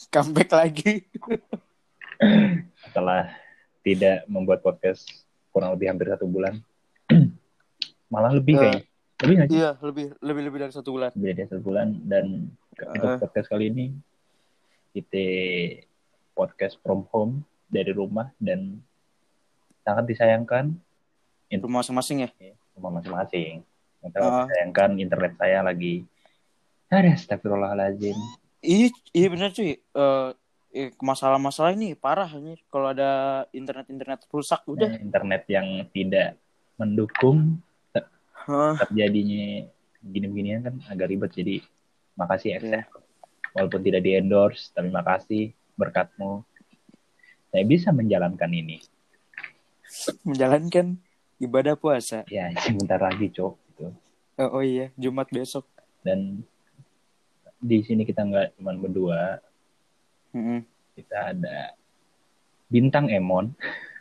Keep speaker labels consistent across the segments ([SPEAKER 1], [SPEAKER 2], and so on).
[SPEAKER 1] Comeback lagi.
[SPEAKER 2] Setelah tidak membuat podcast kurang lebih hampir 1 bulan. Malah lebih kayaknya. Lebih nggak sih?
[SPEAKER 1] Iya, lebih dari 1 bulan.
[SPEAKER 2] Lebih dari 1 bulan. Dan untuk podcast kali ini kita podcast from home, dari rumah, dan sangat disayangkan
[SPEAKER 1] Rumah masing-masing ya?
[SPEAKER 2] Rumah masing-masing. Disayangkan internet saya lagi astagfirullahaladzim.
[SPEAKER 1] Iya benar cuy. Masalah-masalah ini parah nih. Kalau ada internet rusak udah.
[SPEAKER 2] Internet yang tidak mendukung terjadinya gini-ginian kan agak ribet. Jadi makasih Excel. Walaupun tidak di endorse, tapi makasih, berkatmu saya bisa menjalankan ini.
[SPEAKER 1] Menjalankan ibadah puasa.
[SPEAKER 2] Ya, sebentar lagi cok gitu.
[SPEAKER 1] Oh iya, Jumat besok.
[SPEAKER 2] Dan di sini kita nggak cuma berdua. Kita ada Bintang Emon.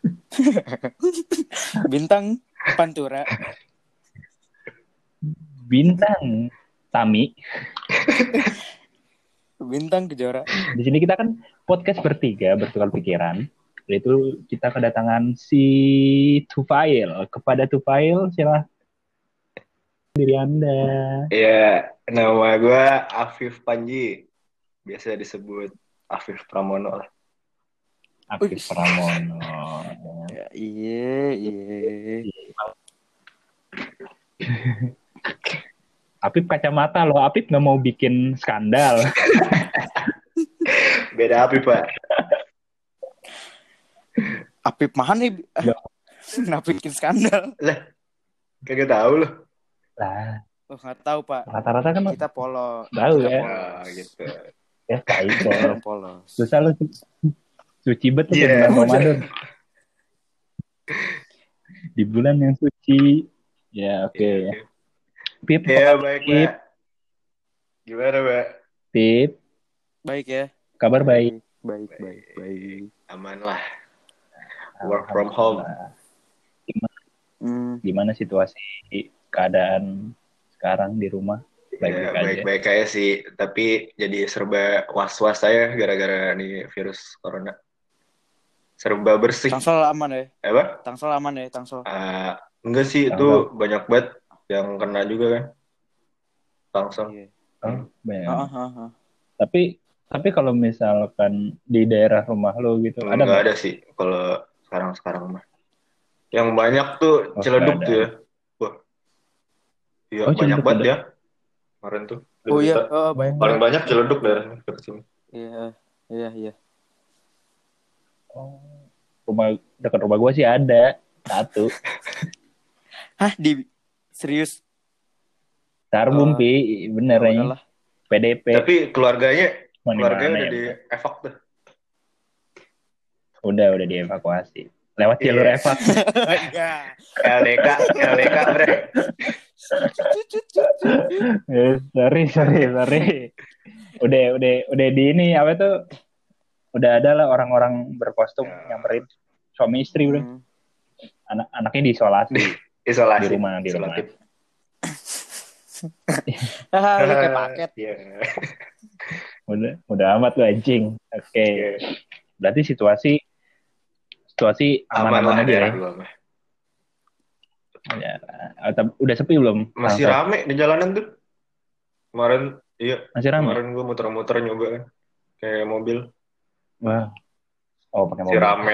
[SPEAKER 1] Bintang Pantura.
[SPEAKER 2] Bintang Tami.
[SPEAKER 1] Bintang Kejora.
[SPEAKER 2] Di sini kita kan podcast bertiga, bertukar pikiran. Itu kita kedatangan si Tufail. Kepada Tufail, silahkan diri Anda.
[SPEAKER 3] Iya, nama gue Afif Panji. Biasa disebut Afif Pramono lah.
[SPEAKER 2] Afif Pramono.
[SPEAKER 1] Iya.
[SPEAKER 2] Afif kacamata loh. Afif nggak mau bikin skandal.
[SPEAKER 3] Beda Afif, Pak.
[SPEAKER 1] Afif mana nih? Kenapa bikin skandal?
[SPEAKER 3] Lah, kagak tahu loh.
[SPEAKER 2] Lah.
[SPEAKER 1] Nggak tahu Pak.
[SPEAKER 2] Rata-rata kan
[SPEAKER 1] kita polos.
[SPEAKER 2] Tahu ya.
[SPEAKER 3] Gitu.
[SPEAKER 2] Ya kayak
[SPEAKER 1] polos.
[SPEAKER 2] Susah lu suci bet tuh bulan Ramadan. Di bulan yang suci. Ya oke. Ya. Pip.
[SPEAKER 3] Iya baik Pak. Gimana Pak?
[SPEAKER 2] Pip.
[SPEAKER 1] Baik ya.
[SPEAKER 2] Kabar baik.
[SPEAKER 1] Baik.
[SPEAKER 3] Aman lah. Work from home.
[SPEAKER 2] Gimana situasi keadaan sekarang di rumah?
[SPEAKER 3] Baik-baik aja sih, tapi jadi serba was-was saya gara-gara nih virus corona. Serba bersih.
[SPEAKER 1] Tangsel aman ya?
[SPEAKER 3] Apa?
[SPEAKER 1] Tangsel aman ya, Tangsel?
[SPEAKER 3] Enggak sih, itu banyak banget yang kena juga kan. Tangsel.
[SPEAKER 2] Tapi kalau misalkan di daerah rumah lo gitu,
[SPEAKER 3] nggak ada sih kalau sekarang mah. Yang banyak tuh Ciledug tuh ya. Wah. Iya, banyak banget ya. Kemarin tuh.
[SPEAKER 1] Oh iya,
[SPEAKER 3] paling banyak Ciledug daerahnya ke sini.
[SPEAKER 1] Iya.
[SPEAKER 2] Dekat rumah gue sih ada 1.
[SPEAKER 1] Hah, serius?
[SPEAKER 2] Tarbumpi, bener ya. PDP.
[SPEAKER 3] Tapi keluarganya udah di evak tuh.
[SPEAKER 2] Udah dievakuasi. Lewat jalur evak. LDK bre. Sorry. Udah di ini apa tuh? Udah ada lah orang-orang berkostum nyamperin suami istri udah. Anaknya diisolasi. Di rumah.
[SPEAKER 1] Udah kayak paket.
[SPEAKER 2] Udah amat lu anjing. Oke. Berarti situasi aman-aman aja ya. Ya, udah sepi belum?
[SPEAKER 3] Masih rame di jalanan tuh. Kemarin
[SPEAKER 2] masih rame.
[SPEAKER 3] Kemarin gue muter-muter nyoba kan. Kayak mobil.
[SPEAKER 2] Wah. Oh, pakai mobil.
[SPEAKER 3] Masih rame.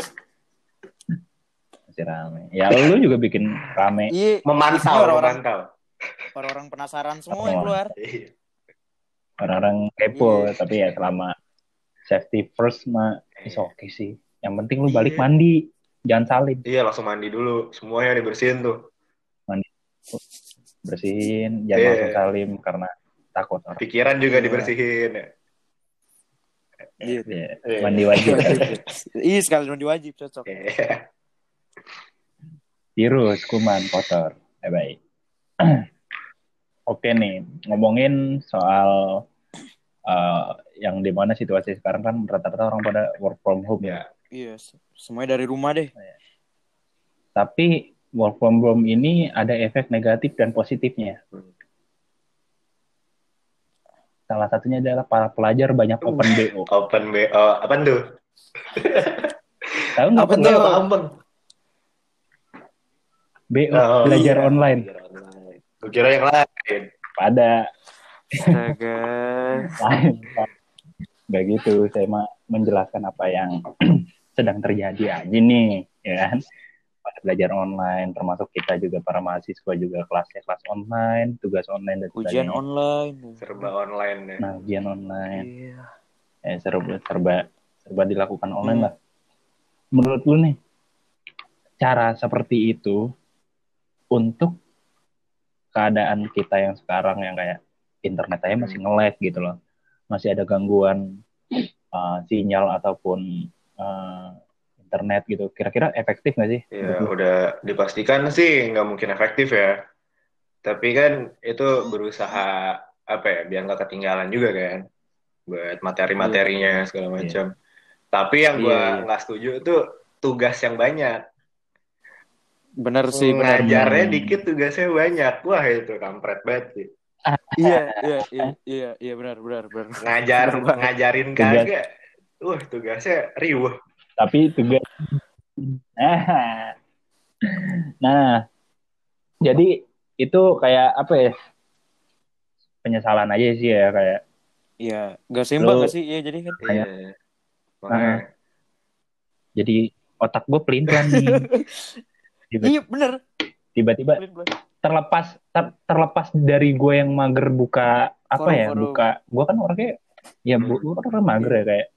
[SPEAKER 2] Masih rame. Ya lu juga bikin rame.
[SPEAKER 3] Memantau.
[SPEAKER 1] Orang-orang penasaran semua yang keluar.
[SPEAKER 2] Orang-orang kepo, tapi ya selama safety first mah is okay sih. Yang penting lu balik mandi, jangan salin.
[SPEAKER 3] Iya, langsung mandi dulu. Semuanya dibersihin tuh.
[SPEAKER 2] Mandi. Bersihin, jangan langsung salim karena takut orang.
[SPEAKER 3] Pikiran juga dibersihin.
[SPEAKER 2] Iya. Mandi wajib.
[SPEAKER 1] Iya, sekali mandi wajib cocok.
[SPEAKER 2] Virus, kuman, kotor. Baik. Oke nih, ngomongin soal yang dimana situasi sekarang kan rata-rata orang pada work from home ya.
[SPEAKER 1] Iya, semuanya dari rumah deh.
[SPEAKER 2] Tapi work from home ini ada efek negatif dan positifnya. Salah satunya adalah para pelajar banyak open BO.
[SPEAKER 3] Open BO, apa tuh?
[SPEAKER 2] Tahu nggak
[SPEAKER 1] Apa
[SPEAKER 2] tuh?
[SPEAKER 1] tuh?
[SPEAKER 3] Paham bang.
[SPEAKER 2] BO, belajar online.
[SPEAKER 3] Gue kira yang lain.
[SPEAKER 2] Pada
[SPEAKER 1] Astaga.
[SPEAKER 2] lain. Nggak gitu, saya menjelaskan apa yang sedang terjadi aja nih, ya kan? Pada belajar online, termasuk kita juga para mahasiswa juga kelasnya kelas online, tugas online dan
[SPEAKER 1] Ujian
[SPEAKER 2] sebagainya.
[SPEAKER 1] online.
[SPEAKER 3] Serba online ya.
[SPEAKER 2] Nah, ujian online,
[SPEAKER 1] Iya.
[SPEAKER 2] serba dilakukan online lah. Menurut lu nih, cara seperti itu untuk keadaan kita yang sekarang yang kayak internet aja masih nge-lag gitu loh, masih ada gangguan sinyal ataupun internet gitu, kira-kira efektif nggak sih?
[SPEAKER 3] Ya udah dipastikan sih nggak mungkin efektif ya. Tapi kan itu berusaha apa ya, biar nggak ketinggalan juga kan, buat materi-materinya segala macam. Tapi yang gue nggak setuju itu tugas yang banyak.
[SPEAKER 1] Bener sih, bener.
[SPEAKER 3] Ngajarnya dikit, tugasnya banyak. Wah itu kampret banget sih.
[SPEAKER 1] Iya, benar.
[SPEAKER 3] Ngajarin kagak. Wah tugasnya riuh.
[SPEAKER 2] Tapi tugas. Nah, jadi itu kayak apa ya? Penyesalan aja sih ya, kayak.
[SPEAKER 1] Iya, gak seimbang gak sih? Iya, jadi kan.
[SPEAKER 3] Iya. Makanya.
[SPEAKER 2] Jadi otak gue pelin-pelan nih.
[SPEAKER 1] Iya, bener.
[SPEAKER 2] Tiba-tiba terlepas dari gue yang mager buka apa ya, buka. Gue kan orangnya, ya gue kan orang mager ya kayak.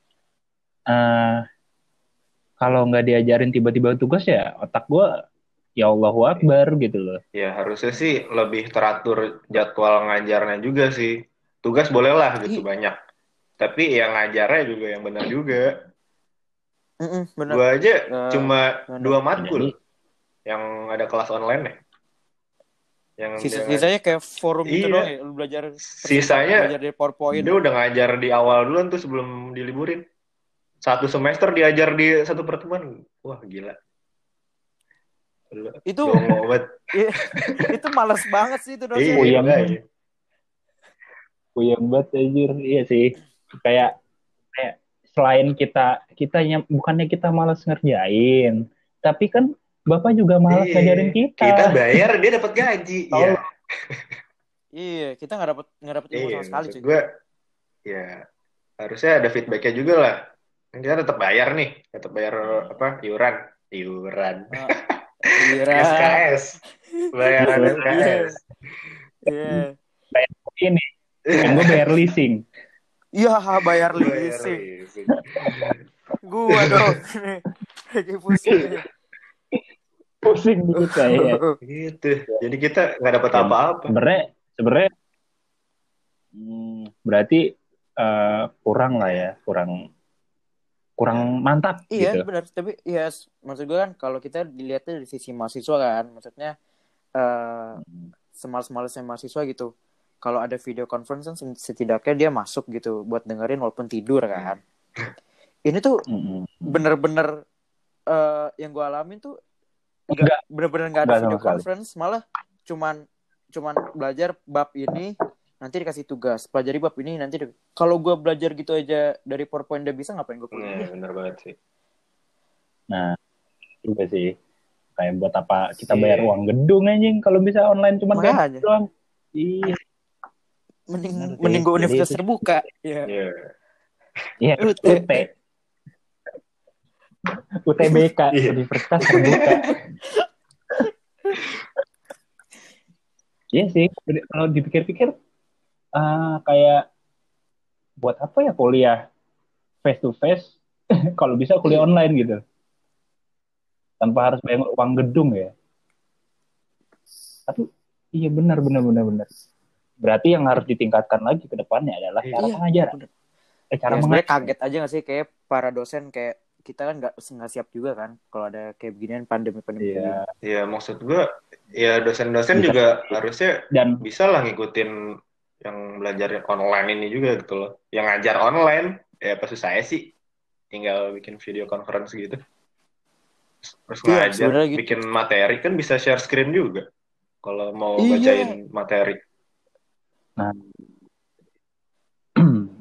[SPEAKER 2] Kalau nggak diajarin tiba-tiba tugas ya otak gue ya Allahu Akbar gitu loh.
[SPEAKER 3] Ya harusnya sih lebih teratur jadwal ngajarnya juga sih. Tugas bolehlah gitu banyak. Tapi yang ngajarnya juga yang benar juga.
[SPEAKER 1] Bener.
[SPEAKER 3] Gue aja cuma 2 matkul yang ada kelas online ya. Yang
[SPEAKER 1] sisanya kayak forum gitu doang ya, lu belajar.
[SPEAKER 3] Sisanya
[SPEAKER 1] belajar dari PowerPoint.
[SPEAKER 3] Dia udah ngajar di awal duluan tuh sebelum diliburin. 1 semester diajar di 1 pertemuan. Wah gila.
[SPEAKER 1] Itu itu malas banget sih itu dosen.
[SPEAKER 2] Puyeng banget anjir. Iya sih. Kayak selain kitanya bukannya kita malas ngerjain, tapi kan Bapak juga malas ngajarin kita.
[SPEAKER 3] Kita bayar, dia dapat gaji. Iya.
[SPEAKER 1] Iya, kita nggak dapat ilmu sama sekali cuy.
[SPEAKER 3] Gue ya harusnya ada feedbacknya juga lah. Kita tetap bayar nih, tetap bayar apa? Iuran. SKS. Bayaran SKS.
[SPEAKER 1] Iya.
[SPEAKER 2] Bayar ini. Yang gue bayar leasing.
[SPEAKER 1] Iya, bayar leasing. Gua dong. Lagi
[SPEAKER 2] pusing gitu kayak.
[SPEAKER 3] Gitu. Jadi kita nggak dapat apa-apa.
[SPEAKER 2] Sebenarnya berarti kurang lah ya, kurang mantap
[SPEAKER 1] iya,
[SPEAKER 2] gitu.
[SPEAKER 1] Iya benar, tapi ya maksud gue kan kalau kita dilihatnya dari sisi mahasiswa kan, maksudnya semalas-malasnya mahasiswa gitu. Kalau ada video conference kan setidaknya dia masuk gitu buat dengerin walaupun tidur kan. Ini tuh bener-bener yang gue alamin tuh bener-bener nggak ada video conference, malah cuman belajar bab ini, nanti dikasih tugas pelajari bab ini, nanti kalau gue belajar gitu aja dari PowerPoint udah bisa, ngapain gue kuliah?
[SPEAKER 3] Bener banget sih.
[SPEAKER 2] Nah juga sih, kayak buat apa kita bayar uang gedung anjing kalau bisa online cuma kayak doang. Iya.
[SPEAKER 1] Mending gue universitas terbuka. Iya.
[SPEAKER 2] Iya. UTBK, Universitas Terbuka. Iya sih, kalau dipikir-pikir kayak buat apa ya kuliah face to face kalau bisa kuliah online gitu, tanpa harus bayar uang gedung ya. Tapi iya benar. Berarti yang harus ditingkatkan lagi ke depannya adalah cara pengajaran. Cara
[SPEAKER 1] sebenarnya kaget aja nggak sih kayak para dosen, kayak kita kan nggak siap juga kan kalau ada kayak beginian pandemi.
[SPEAKER 3] Iya, maksud gue ya dosen-dosen bisa, juga harusnya dan bisa lah ngikutin yang belajar online ini juga gitu loh. Yang ngajar online ya pas saya sih tinggal bikin video conference gitu. Terus ngajar bikin materi kan bisa share screen juga kalau mau bacain materi.
[SPEAKER 2] Nah,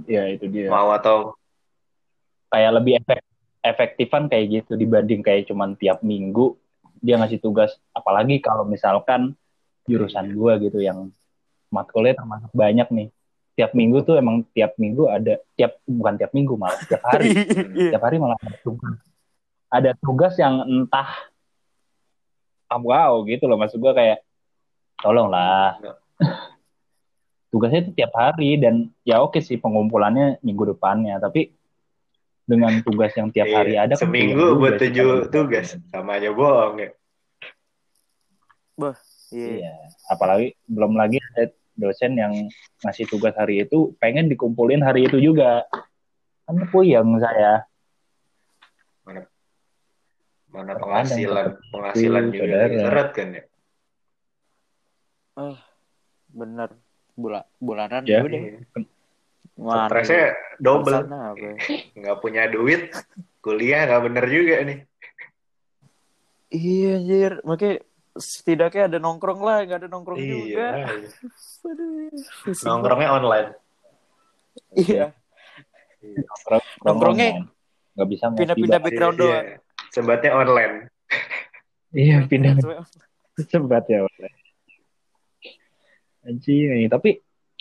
[SPEAKER 2] Ya itu dia.
[SPEAKER 3] Mau atau
[SPEAKER 2] kayak lebih efektifan kayak gitu dibanding kayak cuman tiap minggu dia ngasih tugas. Apalagi kalau misalkan jurusan gue gitu yang matkulnya termasuk banyak nih. Tiap minggu tuh emang tiap minggu ada bukan tiap minggu malah tiap hari. Tiap hari malah ada tugas. Ada tugas yang entah wow gitu loh, maksud gue kayak tolonglah. Tugasnya itu tiap hari dan ya oke sih pengumpulannya minggu depannya, tapi dengan tugas yang tiap hari ada kan
[SPEAKER 3] seminggu buat 7 tugas sama aja bohong ya.
[SPEAKER 2] Iya. Apalagi belum lagi ada dosen yang ngasih tugas hari itu pengen dikumpulin hari itu juga. Kan puyeng saya.
[SPEAKER 3] Mana penghasilan juga lagi seret kan ya.
[SPEAKER 1] Bener. Bulanan
[SPEAKER 3] ya. Udah. Stresnya double. Nggak punya duit, kuliah nggak bener juga nih.
[SPEAKER 1] Iya anjir, makanya setidaknya ada nongkrong lah, nggak ada nongkrong juga.
[SPEAKER 3] Nongkrongnya online.
[SPEAKER 1] Iya. Nongkrongnya
[SPEAKER 2] nggak bisa
[SPEAKER 1] pindah-pindah background doang.
[SPEAKER 3] Sebatnya online.
[SPEAKER 2] Iya pindah. Sebat ya online. Anjing, tapi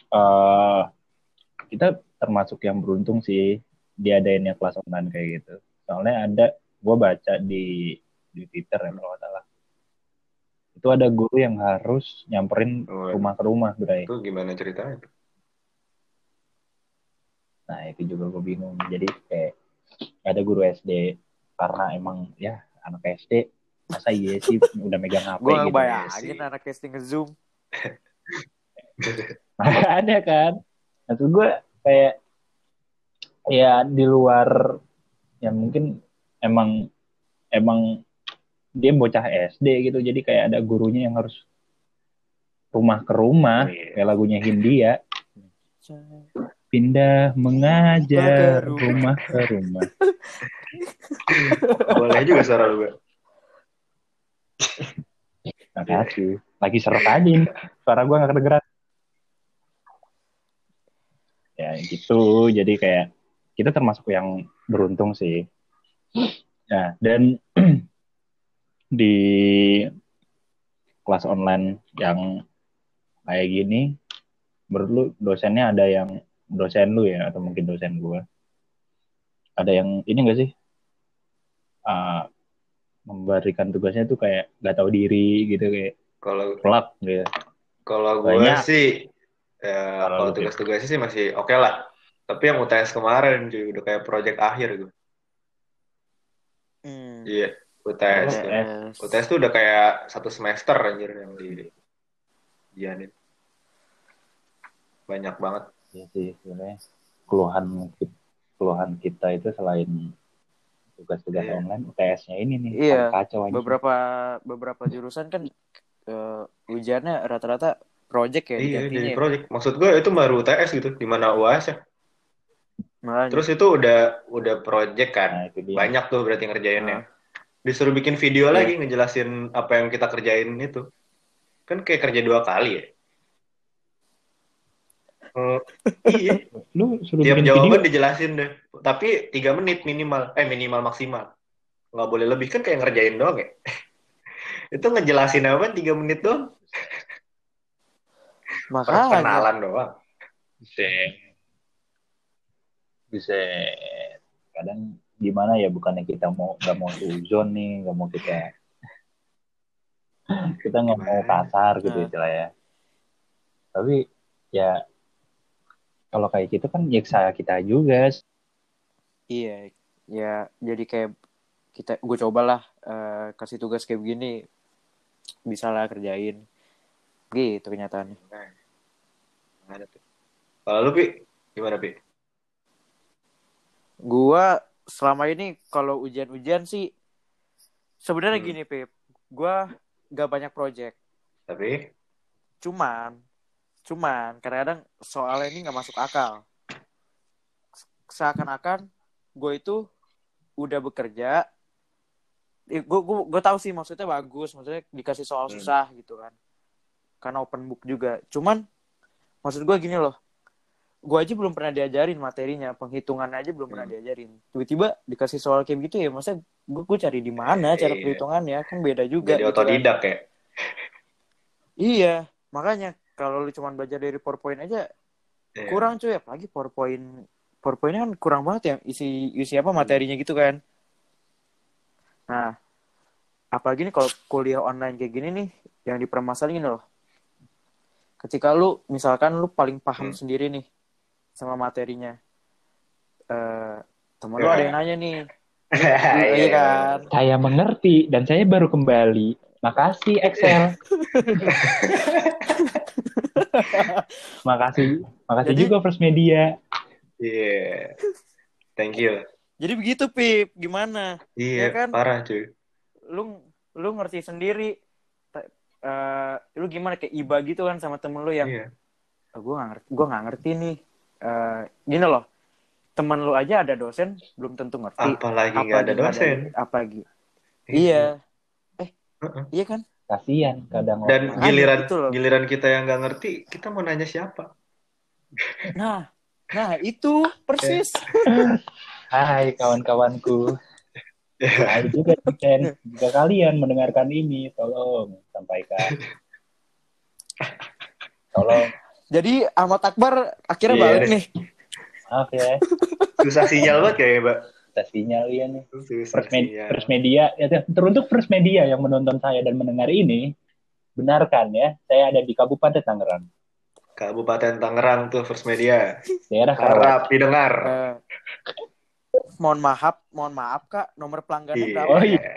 [SPEAKER 2] kita termasuk yang beruntung sih diadainnya kelas online kayak gitu. Soalnya gue baca di Twitter ya kalau nggak salah. Itu ada guru yang harus nyamperin rumah ke rumah, Bray.
[SPEAKER 3] Itu gimana ceritanya?
[SPEAKER 2] Nah itu juga gue bingung. Jadi kayak ada guru SD karena emang ya anak SD masa iya sih udah megang HP
[SPEAKER 1] gue
[SPEAKER 2] gitu.
[SPEAKER 1] Gue bayangin anak SD nge-zoom.
[SPEAKER 2] Makanya kan. Maksud gue kayak ya di luar ya mungkin emang dia bocah SD gitu, jadi kayak ada gurunya yang harus rumah ke rumah kayak lagunya Hindia, pindah mengajar rumah ke rumah.
[SPEAKER 3] Boleh juga suara lu.
[SPEAKER 2] Makasih. Lagi seret aja suara gue nggak kedengeran. Ya gitu, jadi kayak kita termasuk yang beruntung sih. Nah, dan di kelas online yang kayak gini, menurut lu dosennya ada yang dosen lu ya, atau mungkin dosen gue, ada yang ini nggak sih memberikan tugasnya tuh kayak nggak tahu diri gitu, kayak pelak gitu.
[SPEAKER 3] Kalau gue sih ya, kalau tugas-tugasnya sih masih oke lah. Tapi yang UTS kemarin cuy, udah kayak project akhir gitu. Iya, UTS tuh udah kayak 1 semester anjir yang dijanin. Banyak banget.
[SPEAKER 2] Iya sih, sebenarnya keluhan kita itu selain tugas-tugas online, UTS-nya ini nih kacau aja.
[SPEAKER 1] Beberapa jurusan kan ujiannya rata-rata project ya.
[SPEAKER 3] Iya, jadi project. Maksud gue itu baru UTS gitu, di mana UAS ya. Terus itu udah project kan. Banyak tuh berarti ngerjainnya. Disuruh bikin video lagi ngejelasin apa yang kita kerjain itu. Kan kayak kerja 2 kali ya. Iya.
[SPEAKER 2] Lu suruh
[SPEAKER 3] tiap
[SPEAKER 2] bikin
[SPEAKER 3] jawaban
[SPEAKER 2] video
[SPEAKER 3] dijelasin deh. Tapi 3 menit minimal maksimal. Nggak boleh lebih, kan kayak ngerjain doang ya. Itu ngejelasin apa 3 menit doang.
[SPEAKER 1] Makanya
[SPEAKER 3] perkenalan doang.
[SPEAKER 2] Bisa kadang gimana ya, bukannya kita nggak mau suzon nih, nggak mau kita nggak mau kasar gitu istilahnya, tapi ya kalau kayak gitu kan nyiksa kita juga.
[SPEAKER 1] Iya ya, jadi kayak gue cobalah kasih tugas kayak begini, bisa lah kerjain gitu kenyataannya.
[SPEAKER 3] Kalau lu Pi gimana Pi?
[SPEAKER 1] Gua selama ini kalau ujian sih sebenarnya gini Pip, gua gak banyak project.
[SPEAKER 3] Tapi
[SPEAKER 1] cuman kadang-kadang soalnya ini gak masuk akal. Seakan-akan gue itu udah bekerja, gue tahu sih maksudnya bagus, maksudnya dikasih soal susah gitu kan, karena open book juga. Cuman maksud gue gini loh, gue aja belum pernah diajarin materinya, penghitungan aja belum pernah diajarin. Tiba-tiba dikasih soal kayak gitu ya, masa gue cari di mana cara perhitungannya, kan beda juga.
[SPEAKER 3] Jadi gitu otodidak kan. Ya.
[SPEAKER 1] Iya, makanya kalau lu cuma belajar dari PowerPoint aja kurang cuy, apalagi PowerPointnya kan kurang banget ya isi apa materinya gitu kan. Nah, apalagi nih kalau kuliah online kayak gini nih, yang dipermasalahin loh. Ketika lu misalkan lu paling paham sendiri nih sama materinya, temen lu ada yang nanya nih, iya kan?
[SPEAKER 2] Saya mengerti dan saya baru kembali. Makasih Excel. makasih jadi, juga First Media.
[SPEAKER 3] Iya. Thank you.
[SPEAKER 1] Jadi begitu Pip, gimana?
[SPEAKER 3] Iya, ya kan? Parah cuy.
[SPEAKER 1] Lu ngerti sendiri. Lu gimana kayak iba gitu kan sama temen lu yang gue nggak ngerti nih. Gini loh, temen lu aja ada dosen belum tentu ngerti.
[SPEAKER 3] Apalagi nggak ada dosen.
[SPEAKER 1] Apalagi. Iya. Iya kan?
[SPEAKER 2] Kasian kadang.
[SPEAKER 3] Dan giliran kita yang nggak ngerti, kita mau nanya siapa?
[SPEAKER 1] Nah itu persis.
[SPEAKER 2] Hai kawan-kawanku. Hai juga Chen. Jika kalian mendengarkan ini, tolong sampaikan. Tolong.
[SPEAKER 1] Jadi Ahmad Akbar akhirnya balik nih.
[SPEAKER 2] Maaf ya.
[SPEAKER 3] Susah sinyal banget kayaknya, Mbak.
[SPEAKER 2] Susah sinyal ya nih. First Media, ya teruntuk First Media yang menonton saya dan mendengar ini, benarkan ya, saya ada di Kabupaten Tangerang.
[SPEAKER 3] Kabupaten Tangerang tuh First Media.
[SPEAKER 2] Daerah
[SPEAKER 3] harap didengar.
[SPEAKER 1] Mohon maaf Kak, nomor pelanggannya berapa?
[SPEAKER 2] Oh iya.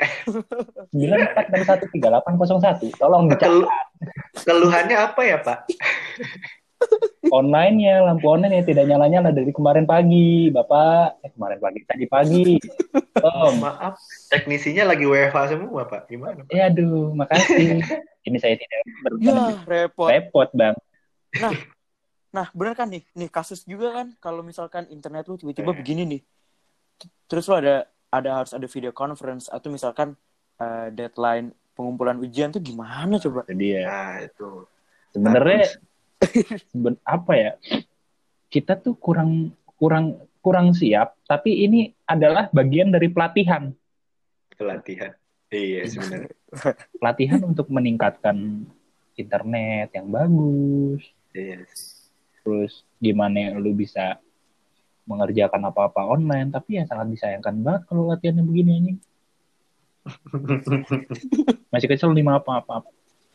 [SPEAKER 2] 94613801. Tolong dicatat.
[SPEAKER 3] Keluhannya apa ya, Pak?
[SPEAKER 2] Online-nya, lampu online ya tidak nyala-nyala dari kemarin pagi, Bapak. Tadi pagi.
[SPEAKER 3] Oh, maaf, teknisinya lagi WFH semua, Pak. Gimana, Pak?
[SPEAKER 2] Ya aduh, makasih. Ini saya tidak repot, Bang.
[SPEAKER 1] Nah, benar kan nih kasus juga kan kalau misalkan internet lu tiba-tiba begini nih. Terus lu harus ada video conference atau misalkan deadline pengumpulan ujian tuh gimana coba?
[SPEAKER 2] Jadi ya.
[SPEAKER 3] Nah, itu.
[SPEAKER 2] Sebenarnya apa ya? Kita tuh kurang siap, tapi ini adalah bagian dari pelatihan.
[SPEAKER 3] Iya, sebenarnya.
[SPEAKER 2] Pelatihan untuk meningkatkan internet yang bagus.
[SPEAKER 3] Yes.
[SPEAKER 2] Terus gimana lu bisa mengerjakan apa-apa online, tapi ya sangat disayangkan banget kalau latihannya begini ini. Masih kecil 5 apa-apa.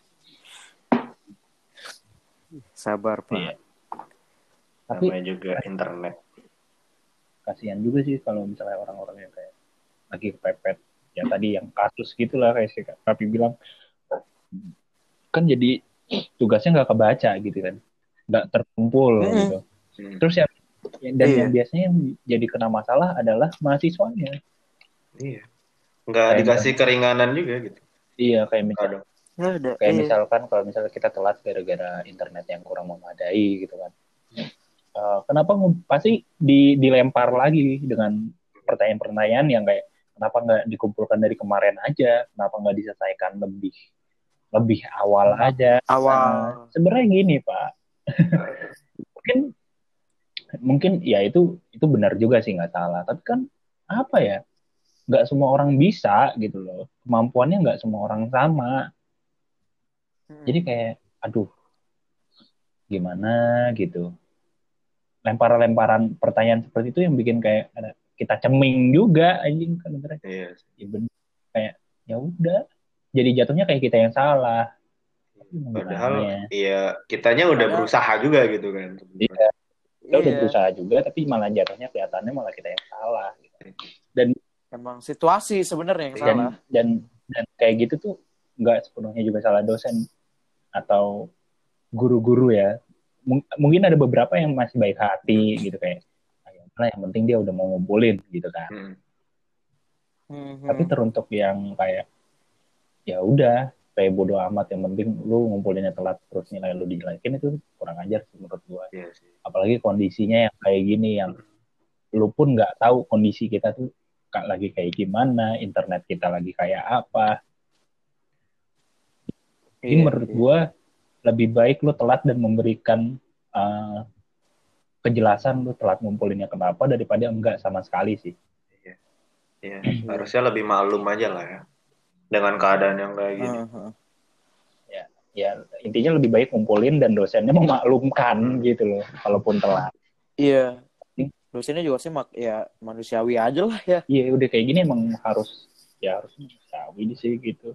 [SPEAKER 1] Sabar, Pak.
[SPEAKER 2] Iya.
[SPEAKER 3] Tapi namanya juga internet.
[SPEAKER 2] Kasihan juga sih kalau misalnya orang-orang yang kayak lagi kepepet. Ya tadi yang kasus gitulah kayak si Papi bilang. Kan jadi tugasnya nggak kebaca gitu kan. Nggak terkumpul gitu. Terus yang biasanya yang jadi kena masalah adalah mahasiswanya.
[SPEAKER 3] Iya. Nggak dikasih keringanan juga gitu.
[SPEAKER 2] Iya, kayak misalnya. Misalkan kalau misalnya kita telat gara-gara internet yang kurang memadai gitu kan. Kenapa pasti dilempar lagi dengan pertanyaan-pertanyaan yang kayak kenapa nggak dikumpulkan dari kemarin aja, kenapa nggak diselesaikan lebih awal aja. Sebenarnya gini Pak, mungkin ya itu benar juga sih nggak salah, tapi kan apa ya, nggak semua orang bisa gitu loh, kemampuannya nggak semua orang sama. Jadi kayak aduh gimana gitu, lemparan pertanyaan seperti itu yang bikin kayak kita ceming juga anjing kan bener.
[SPEAKER 3] Yes.
[SPEAKER 2] Kayak ya udah jadi jatuhnya kayak kita yang salah.
[SPEAKER 3] Padahal iya kitanya udah berusaha juga gitu kan.
[SPEAKER 2] Iya. Kita udah berusaha juga tapi malah jatuhnya kelihatannya malah kita yang salah gitu. Dan
[SPEAKER 1] emang situasi sebenarnya yang salah.
[SPEAKER 2] Dan kayak gitu tuh nggak sepenuhnya juga salah dosen atau guru-guru ya. Mungkin ada beberapa yang masih baik hati gitu kayak yang penting dia udah mau ngumpulin gitu kan. Tapi teruntuk yang kayak ya udah kayak bodo amat, yang penting lu ngumpulinnya telat terus nilai lu dijelekin, itu kurang ajar sih menurut gua.
[SPEAKER 3] Yes.
[SPEAKER 2] Apalagi kondisinya yang kayak gini yang lu pun nggak tahu kondisi kita tuh lagi kayak gimana, internet kita lagi kayak apa. Jadi menurut gua lebih baik lu telat dan memberikan kejelasan lu telat ngumpulinnya kenapa daripada enggak sama sekali sih.
[SPEAKER 3] Iya, harusnya lebih maklum aja lah ya dengan keadaan yang kayak gini.
[SPEAKER 2] Ya intinya lebih baik ngumpulin dan dosennya memaklumkan gitu loh, walaupun telat.
[SPEAKER 1] Iya. Dosennya juga sih ya manusiawi aja lah ya.
[SPEAKER 2] Iya, udah kayak gini emang harus manusiawi sih gitu.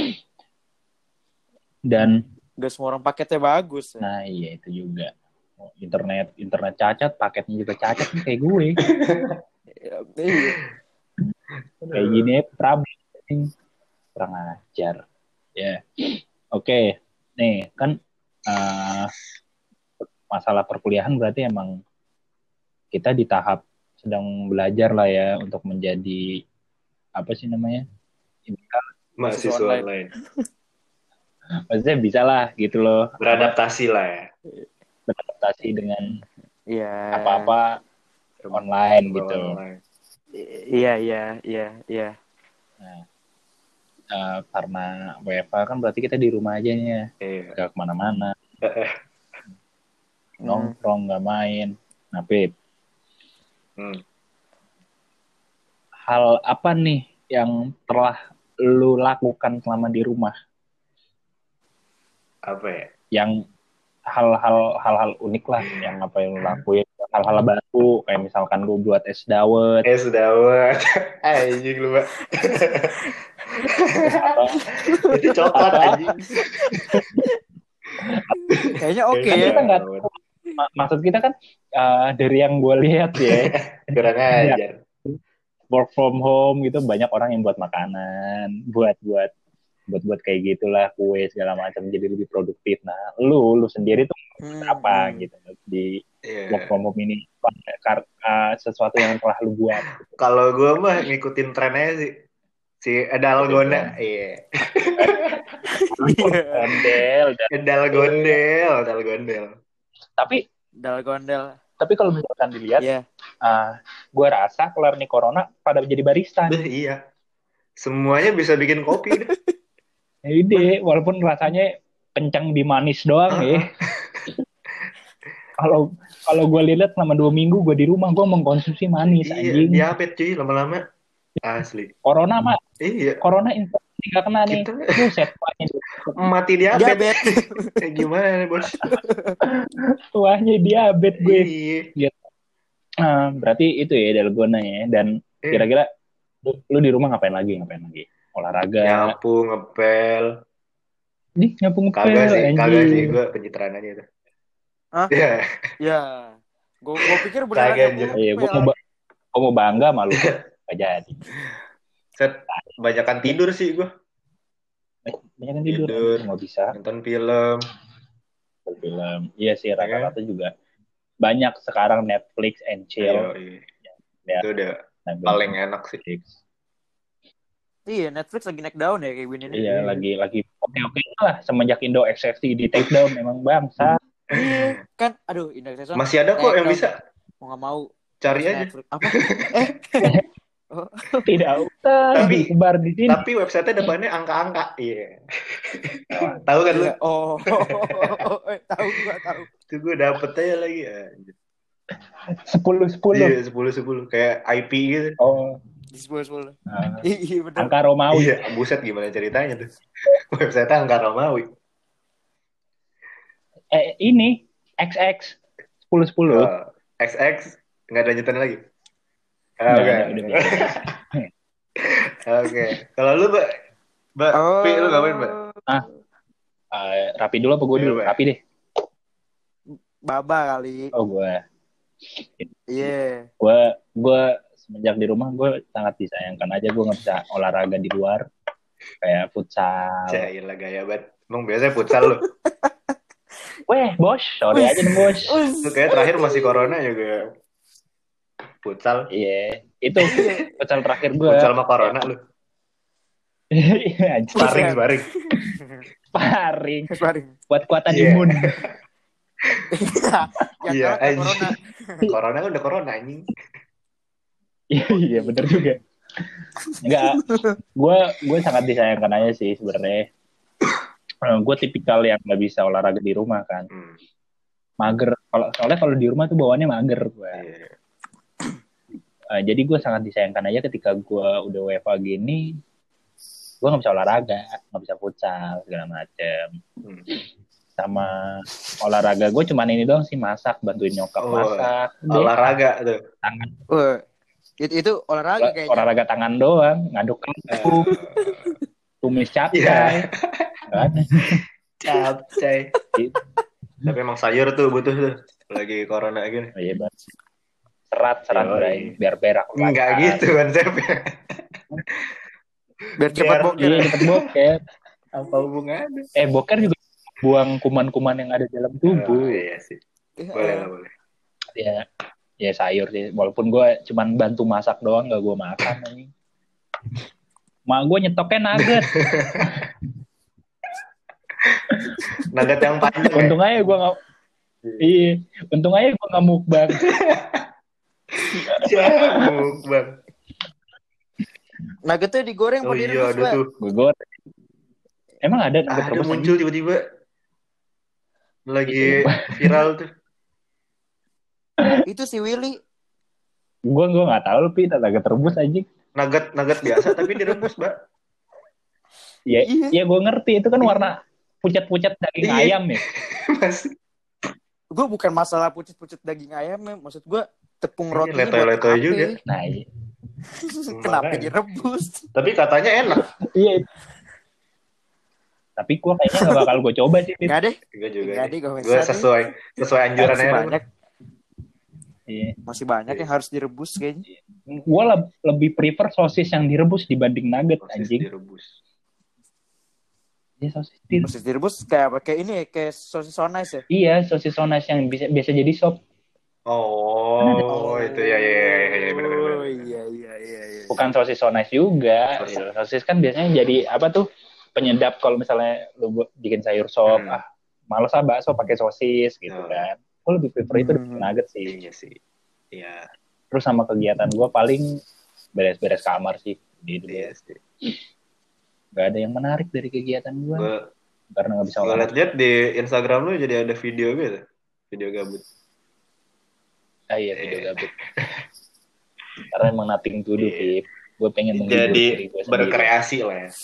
[SPEAKER 2] Dan
[SPEAKER 1] gak semua orang paketnya bagus. Ya.
[SPEAKER 2] Nah iya itu juga. Internet cacat, paketnya juga cacat nih kayak gue.
[SPEAKER 1] Iya.
[SPEAKER 2] Kayak gini problem, kurang ajar. Ya, oke. Nih kan masalah perkuliahan berarti emang kita di tahap sedang belajar lah ya untuk menjadi apa sih namanya?
[SPEAKER 3] Mahasiswa online.
[SPEAKER 2] Maksudnya bisa lah gitu loh.
[SPEAKER 3] Beradaptasi lah ya.
[SPEAKER 2] Beradaptasi dengan apa-apa online gitu. Online.
[SPEAKER 1] Iya.
[SPEAKER 2] Nah, karena WFH kan berarti kita di rumah aja nih ya. Gak kemana-mana. Nongkrong, gak main. Nah, Pip. Hal apa nih yang telah lu lakukan selama di rumah?
[SPEAKER 3] Apa ya?
[SPEAKER 2] Yang hal-hal unik lah yang apa yang lu lakuin, hal-hal baru kayak misalkan lu buat es dawet.
[SPEAKER 3] Anjing lu, Mbak. Itu coklat anjing.
[SPEAKER 1] Kayaknya oke ya.
[SPEAKER 2] Maksud kita kan dari yang gue lihat ya
[SPEAKER 3] kurang ajar.
[SPEAKER 2] Work from home gitu, banyak orang yang buat makanan, buat kayak gitulah, kue segala macam, jadi lebih produktif. Nah, lu sendiri tuh apa gitu di work from home ini, sesuatu yang telah lu buat?
[SPEAKER 3] Kalau gue mah ngikutin trennya sih, si Dalgona, iya. Dalgondel.
[SPEAKER 2] Tapi kalau misalkan dilihat, gue rasa kelar nih corona pada jadi barista.
[SPEAKER 3] Iya, semuanya bisa bikin kopi deh.
[SPEAKER 2] Ide, walaupun rasanya kencang di manis doang ya. Kalau gue lihat selama 2 minggu gue di rumah, gue mengkonsumsi manis.
[SPEAKER 3] Iya, diabetes cuy lama-lama. Asli.
[SPEAKER 2] Corona mah.
[SPEAKER 3] Iya.
[SPEAKER 2] Corona infeksi gak kena nih. Buset,
[SPEAKER 3] mati diabetes. Gimana bos?
[SPEAKER 2] Tuanya diabetes gue.
[SPEAKER 3] Iya.
[SPEAKER 2] Berarti itu ya dalgona ya. Dan kira-kira lu di rumah ngapain lagi? Olahraga.
[SPEAKER 3] Nyapu, ngepel.
[SPEAKER 2] Nyapu ngepel.
[SPEAKER 3] Kagak sih, gue pencitraan aja itu.
[SPEAKER 1] Hah? Ya. Gue pikir beneran nyapu.
[SPEAKER 2] Iya, gue mau bangga malu. Gak jadi.
[SPEAKER 3] Banyakan tidur sih gue.
[SPEAKER 2] Banyakan tidur. Nggak bisa.
[SPEAKER 3] Nonton film.
[SPEAKER 2] Iya sih, rata-rata juga. Banyak sekarang Netflix and chill.
[SPEAKER 3] Iya. Itu udah paling enak sih.
[SPEAKER 1] Iya, Netflix lagi naik down ya kayak gini.
[SPEAKER 2] Iya, lagi oke lah semenjak Indo XFC di take down memang bangsa.
[SPEAKER 1] Iya, kan aduh Indo XFC.
[SPEAKER 3] Masih ada kok yang bisa.
[SPEAKER 1] Mau enggak mau.
[SPEAKER 3] Cari aja.
[SPEAKER 1] Netflix. Apa?
[SPEAKER 2] Tidak usah disebar di sini.
[SPEAKER 3] Tapi website-nya depannya angka-angka. Iya. Tahu kan lu?
[SPEAKER 1] Oh. Tahu.
[SPEAKER 3] Itu gue dapet aja lagi.
[SPEAKER 2] 10.
[SPEAKER 3] Iya, 10. Kayak IP gitu.
[SPEAKER 2] Oh.
[SPEAKER 1] 10.
[SPEAKER 2] Iya benar. Angka Romawi.
[SPEAKER 3] Iya, buset gimana ceritanya tuh. Website-nya angka Romawi.
[SPEAKER 2] Ini XX 10.
[SPEAKER 3] XX nggak ada lanjutan lagi. Oke. Kalau lu, Mbak, lu ngapain, Mbak?
[SPEAKER 2] Rapi dulu apa gue dulu? Rapi deh.
[SPEAKER 1] Baba kali.
[SPEAKER 2] Oh, gue.
[SPEAKER 1] Iya.
[SPEAKER 2] Gue semenjak di rumah gue sangat disayangkan aja gue nggak bisa olahraga di luar kayak futsal.
[SPEAKER 3] Cailah gaya banget. Emang biasanya futsal lu?
[SPEAKER 2] Weh, bos, sorry aja nih bos.
[SPEAKER 3] Itu kayak terakhir masih corona juga. Futsal.
[SPEAKER 2] Iya, itu futsal terakhir gue.
[SPEAKER 3] Futsal sama corona lu.
[SPEAKER 2] Iya, Sparring. Buat kuatan imun.
[SPEAKER 3] Iya, corona kan udah corona anjing.
[SPEAKER 2] Iya, bener juga. Enggak, gue sangat disayangkan aja sih sebenarnya. Gue tipikal yang nggak bisa olahraga di rumah kan. mager. Kalau di rumah tuh bawaannya mager gue. Jadi gue sangat disayangkan aja ketika gue udah WFH gini, gue nggak bisa olahraga, nggak bisa futsal segala macem. Sama olahraga gue cuman ini doang sih, masak, bantuin nyokap masak.
[SPEAKER 3] Olahraga tuh.
[SPEAKER 2] Tangan.
[SPEAKER 1] Itu olahraga kayaknya.
[SPEAKER 2] Olahraga tangan doang, ngaduk kangkung, tumis capcay.
[SPEAKER 3] Capcay. Tapi emang sayur tuh butuh tuh lagi corona gini.
[SPEAKER 2] Oh, iya, serat biar berak.
[SPEAKER 3] Enggak gitu konsepnya.
[SPEAKER 1] Biar cepat boker.
[SPEAKER 2] Iya, cepat boker.
[SPEAKER 3] Apa hubungannya?
[SPEAKER 2] Boker juga buang kuman-kuman yang ada dalam tubuh.
[SPEAKER 3] Iya sih. Boleh.
[SPEAKER 2] Ya sayur sih. Walaupun gue cuman bantu masak doang, gak gue makan nih. Mak gue nyetoknya nugget.
[SPEAKER 3] Nugget yang panjang.
[SPEAKER 2] Untung aja gue nggak. Iya. Untung aja gue nggak mukbang.
[SPEAKER 3] Mukbang.
[SPEAKER 1] Nuggetnya digoreng apa direbus?
[SPEAKER 3] Iya ada tuh.
[SPEAKER 2] Gue goreng. Emang ada nugget rebus?
[SPEAKER 3] Muncul tiba-tiba. Lagi viral tuh.
[SPEAKER 1] Itu si Willy.
[SPEAKER 2] Gue nggak tahu lu pi nugget rebus aja.
[SPEAKER 3] Nugget biasa tapi direbus, Mbak.
[SPEAKER 2] Iya, gue ngerti itu kan warna pucat-pucat daging ayam ya.
[SPEAKER 1] Gue bukan masalah pucat-pucat daging ayam, maksud gue tepung roti
[SPEAKER 3] letoy-letoy juga.
[SPEAKER 2] Nah, iya.
[SPEAKER 1] Kenapa direbus?
[SPEAKER 3] Tapi katanya enak.
[SPEAKER 2] Iya. Tapi gue kayaknya gak bakal gue coba sih.
[SPEAKER 1] Enggak deh.
[SPEAKER 3] Gue sesuai anjurannya.
[SPEAKER 1] Banyak.
[SPEAKER 2] Iya.
[SPEAKER 1] Masih banyak yang harus direbus kayaknya.
[SPEAKER 2] Gue lebih prefer sosis yang direbus dibanding nugget, anjing. Iya, sosis
[SPEAKER 1] direbus kayak apa? Kayak ini ya, kayak sosis on ice ya?
[SPEAKER 2] Iya, sosis on ice yang biasa jadi sop.
[SPEAKER 3] Itu ya benar.
[SPEAKER 1] Oh iya.
[SPEAKER 2] Bukan sosis on ice juga. Sosis kan biasanya jadi apa tuh? Penyedap kalau misalnya lu bikin sayur sop, males bakso pakai sosis gitu kan. Gue lebih prefer itu daripada nugget sih.
[SPEAKER 3] Iya sih. Iya.
[SPEAKER 2] Terus sama kegiatan gue paling beres-beres kamar sih.
[SPEAKER 3] Iya sih.
[SPEAKER 2] Gak ada yang menarik dari kegiatan gue. Karena gak bisa olahraga.
[SPEAKER 3] Gue liat di Instagram lu jadi ada video gitu. Video gabut.
[SPEAKER 2] Iya, video gabut. Karena emang nothing to do, Pip. Gue pengen
[SPEAKER 3] menghibur diri gue sendiri. Berkreasi lah ya.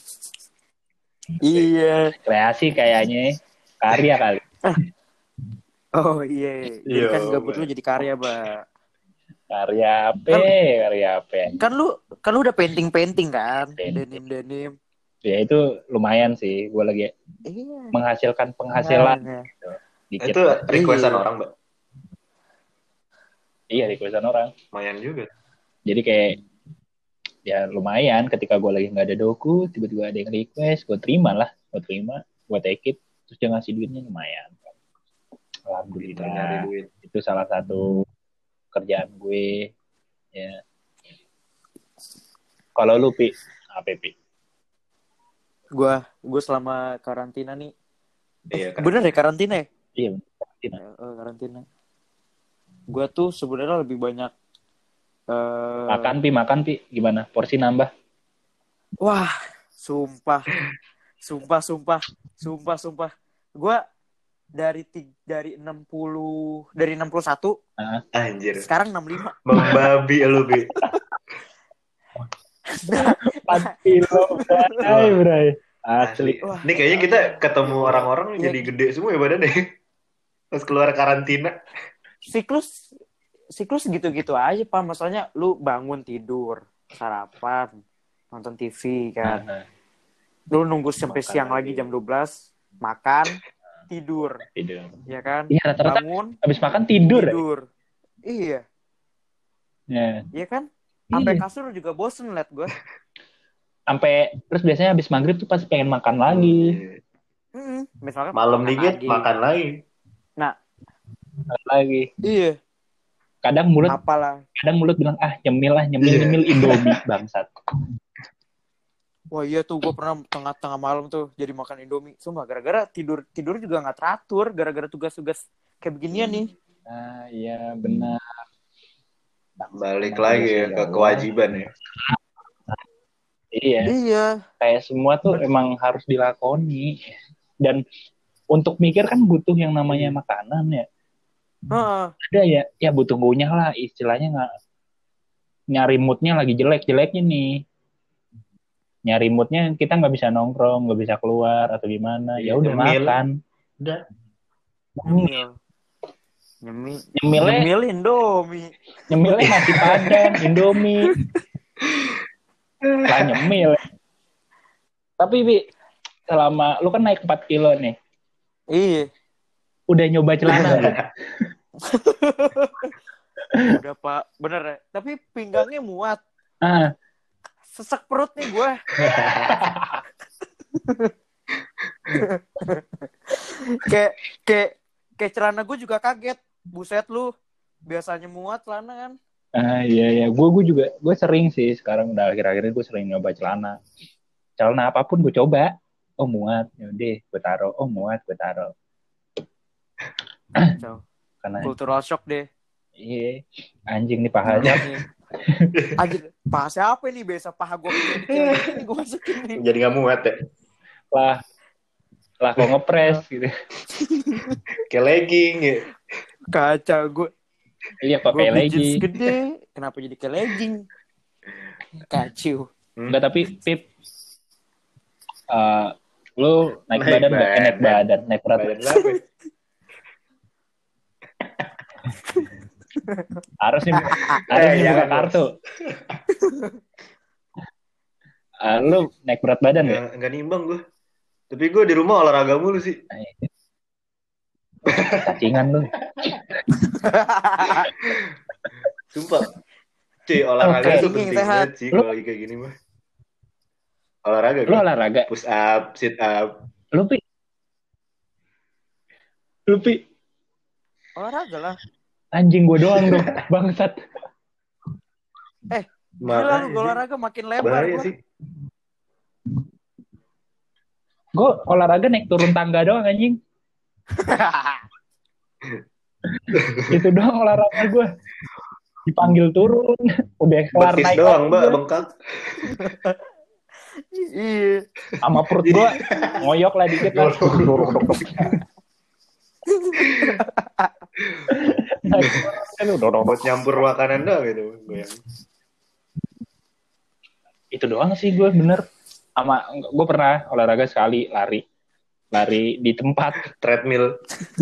[SPEAKER 1] Iya.
[SPEAKER 2] Kreasi kayaknya. Karya kali.
[SPEAKER 1] Oh iya. Jadi kan gabut lu jadi karya, Mbak.
[SPEAKER 2] Karya apa?
[SPEAKER 1] Kan lu udah painting kan? Denim.
[SPEAKER 2] Ya itu lumayan sih. Gue lagi menghasilkan penghasilan.
[SPEAKER 3] Dikit. Itu requestan orang, Mbak.
[SPEAKER 2] Iya, requestan orang.
[SPEAKER 3] Lumayan juga.
[SPEAKER 2] Jadi kayak ya lumayan ketika gue lagi nggak ada doku, tiba-tiba ada yang request, gue terima, gue take it, terus dia ngasih duitnya lumayan. Alhamdulillah. Itu salah satu kerjaan gue. Ya. Kalau lu Pi, apa Pi?
[SPEAKER 1] Gue selama karantina nih.
[SPEAKER 3] Iya,
[SPEAKER 1] bener ya karantina ya?
[SPEAKER 2] Iya, karantina.
[SPEAKER 1] Karantina. Gue tuh sebenarnya lebih banyak
[SPEAKER 2] makan Pi, gimana? Porsi nambah?
[SPEAKER 1] Wah, sumpah. Gue dari 61
[SPEAKER 3] anjir.
[SPEAKER 1] Sekarang 65.
[SPEAKER 3] Membabi lu, Bi.
[SPEAKER 2] 4 kilo, bray. Asli.
[SPEAKER 3] Ini kayaknya kita ketemu orang-orang jadi gede semua ya badannya. Pas keluar karantina.
[SPEAKER 1] Siklus gitu-gitu aja, Pak. Masalahnya lu bangun tidur, sarapan, nonton TV kan. Lu nunggu sampai siang lagi jam 12, makan, tidur. Ya kan?
[SPEAKER 2] Iya, rata-rata
[SPEAKER 1] bangun,
[SPEAKER 2] habis makan tidur.
[SPEAKER 1] Iya.
[SPEAKER 2] Yeah.
[SPEAKER 1] Iya kan? Sampai kasur juga bosen liat gue.
[SPEAKER 2] Sampai terus biasanya habis maghrib tuh pasti pengen makan lagi.
[SPEAKER 1] Misalkan
[SPEAKER 3] malam dikit makan lagi.
[SPEAKER 1] Nah,
[SPEAKER 2] lagi.
[SPEAKER 1] Iya.
[SPEAKER 2] Kadang mulut bilang nyemil Indomie bangsat.
[SPEAKER 1] Wah iya tuh gue pernah tengah malam tuh jadi makan Indomie. Sumpah gara-gara tidur juga nggak teratur gara-gara tugas-tugas kayak beginian nih.
[SPEAKER 2] Iya benar.
[SPEAKER 3] Balik lagi ya ke kewajiban ya.
[SPEAKER 2] Iya. Kayak semua tuh emang harus dilakoni dan untuk mikir kan butuh yang namanya makanan ya. Ada ya butuh ngunyah lah istilahnya, nggak nyari moodnya lagi jeleknya nih, nyari moodnya kita nggak bisa nongkrong, nggak bisa keluar atau gimana, ya udah makan, udah
[SPEAKER 1] nyemil Indomie,
[SPEAKER 2] nyemilnya nasi padang, Indomie lah nyemil. Tapi Bi, selama lu kan naik 4 kilo nih,
[SPEAKER 1] iya,
[SPEAKER 2] udah nyoba celana lu?
[SPEAKER 1] Udah Pak, bener ya. Tapi pinggangnya muat. Sesek perut nih gue. kayak celana gue juga kaget. Buset lu, biasanya muat celana kan.
[SPEAKER 2] Iya, gue sering sih sekarang, udah akhir-akhir ini gue sering nyoba celana apapun gue coba. Oh muat, yaudah gue taruh. Oh muat, gue taruh.
[SPEAKER 1] Karena cultural shock deh.
[SPEAKER 2] Iya, anjing nih pahanya.
[SPEAKER 1] Anjing, paha siapa nih? Biasa paha gue kecil-kecil ini gue masukin nih.
[SPEAKER 3] Jadi gak muat ya?
[SPEAKER 2] Lah kok ngepres gitu.
[SPEAKER 3] Kayak legging ya.
[SPEAKER 1] Kacau gue.
[SPEAKER 2] Iya pakai legging.
[SPEAKER 1] Gede, kenapa jadi kayak legging? Kacau.
[SPEAKER 2] Enggak, tapi Pip, lu naik badan nggak? Naik berat badan. harus nih buka kartu. Lu naik berat badan nggak?
[SPEAKER 3] Nggak nimbang gue. Tapi gue di rumah olahraga mulu sih.
[SPEAKER 2] Cacingan lu.
[SPEAKER 3] Sumpah. Cuy, olahraga itu penting banget sih kalau lagi kayak gini mah. Olahraga kan?
[SPEAKER 2] Lu olahraga?
[SPEAKER 3] Push up, sit up.
[SPEAKER 2] Lu Pi?
[SPEAKER 1] Olahraga lah.
[SPEAKER 2] Anjing gue doang dong, bangsat.
[SPEAKER 1] Gila lu olahraga makin lebar gue.
[SPEAKER 3] Sih.
[SPEAKER 2] Gue olahraga naik turun tangga doang anjing. Itu doang olahraga gue. Dipanggil turun, udah kelar naik
[SPEAKER 3] doang mbak, bengkak.
[SPEAKER 1] Iya.
[SPEAKER 2] Sama perut gue ngoyok lah dikit lah.
[SPEAKER 3] Buat nyampur makanan doang gitu.
[SPEAKER 2] Itu doang sih gue bener. Sama gue pernah olahraga sekali, lari di tempat
[SPEAKER 3] treadmill.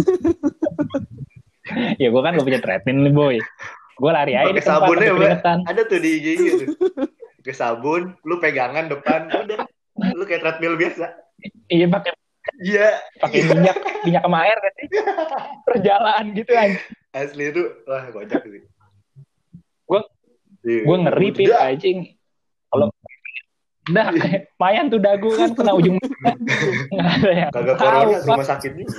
[SPEAKER 2] Ya gue kan gak punya treadmill nih boy. Gue lari aja di tempat.
[SPEAKER 3] Sabunnya ada tuh di IG gitu. Ke sabun, lu pegangan depan, udah. Lu kayak treadmill biasa.
[SPEAKER 2] Iya pakai.
[SPEAKER 3] Iya.
[SPEAKER 2] Pakai minyak sama air kan sih. Perjalanan gitu aja.
[SPEAKER 3] Asli itu, wah kocak sih.
[SPEAKER 2] Gue ngeri Pip anjing. Kalau udah lumayan tuh dagu kan kena ujung. Nggak ada yang
[SPEAKER 3] kagak corona rumah sakit juga.